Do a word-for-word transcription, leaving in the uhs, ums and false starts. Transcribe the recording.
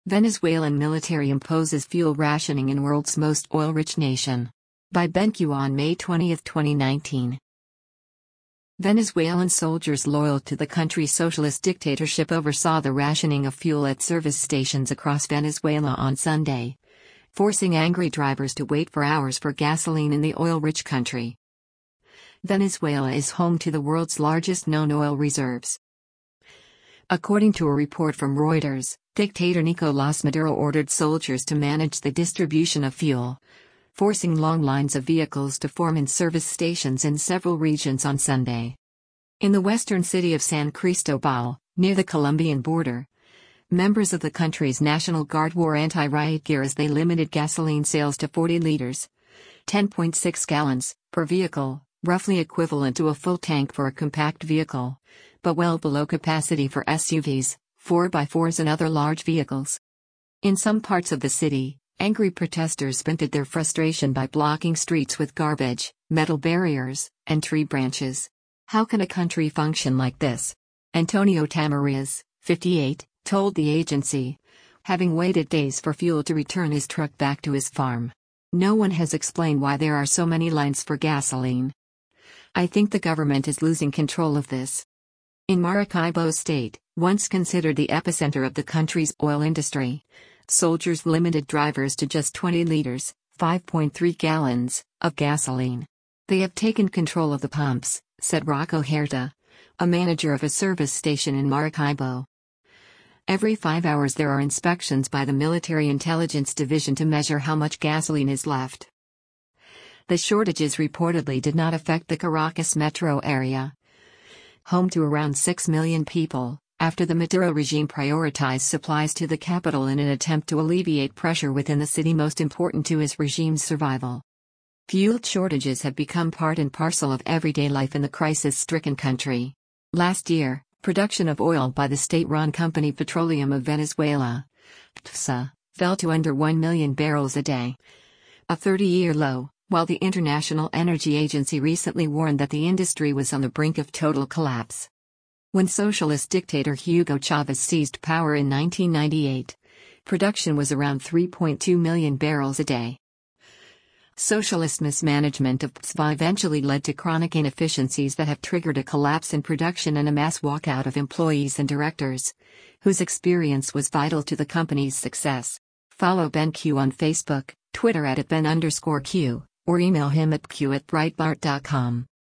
Venezuelan military imposes fuel rationing in world's most oil-rich nation. By BenQ on May twentieth, twenty nineteen. Venezuelan soldiers loyal to the country's socialist dictatorship oversaw the rationing of fuel at service stations across Venezuela on Sunday, forcing angry drivers to wait for hours for gasoline in the oil-rich country. Venezuela is home to the world's largest known oil reserves. According to a report from Reuters, dictator Nicolás Maduro ordered soldiers to manage the distribution of fuel, forcing long lines of vehicles to form in service stations in several regions on Sunday. In the western city of San Cristobal, near the Colombian border, members of the country's National Guard wore anti-riot gear as they limited gasoline sales to forty liters, ten point six gallons, per vehicle, roughly equivalent to a full tank for a compact vehicle, but well below capacity for S U Vs, four by fours and other large vehicles. In some parts of the city, angry protesters vented their frustration by blocking streets with garbage, metal barriers, and tree branches. How can a country function like this? Antonio Tamariz, fifty-eight, told the agency, having waited days for fuel to return his truck back to his farm. No one has explained why there are so many lines for gasoline. I think the government is losing control of this. In Maracaibo State, once considered the epicenter of the country's oil industry, soldiers limited drivers to just twenty liters, five point three gallons, of gasoline. They have taken control of the pumps, said Rocco Herta, a manager of a service station in Maracaibo. Every five hours there are inspections by the Military Intelligence Division to measure how much gasoline is left. The shortages reportedly did not affect the Caracas metro area, home to around six million people, after the Maduro regime prioritized supplies to the capital in an attempt to alleviate pressure within the city most important to his regime's survival. Fuel shortages have become part and parcel of everyday life in the crisis-stricken country. Last year, production of oil by the state-run company Petroleum of Venezuela, P T V S A, fell to under one million barrels a day, a thirty-year low, while the International Energy Agency recently warned that the industry was on the brink of total collapse. When socialist dictator Hugo Chavez seized power in nineteen ninety-eight, production was around three point two million barrels a day. Socialist mismanagement of P T V A eventually led to chronic inefficiencies that have triggered a collapse in production and a mass walkout of employees and directors, whose experience was vital to the company's success. Follow BenQ on Facebook, Twitter at Ben underscore Q, or email him at q at breitbart dot com.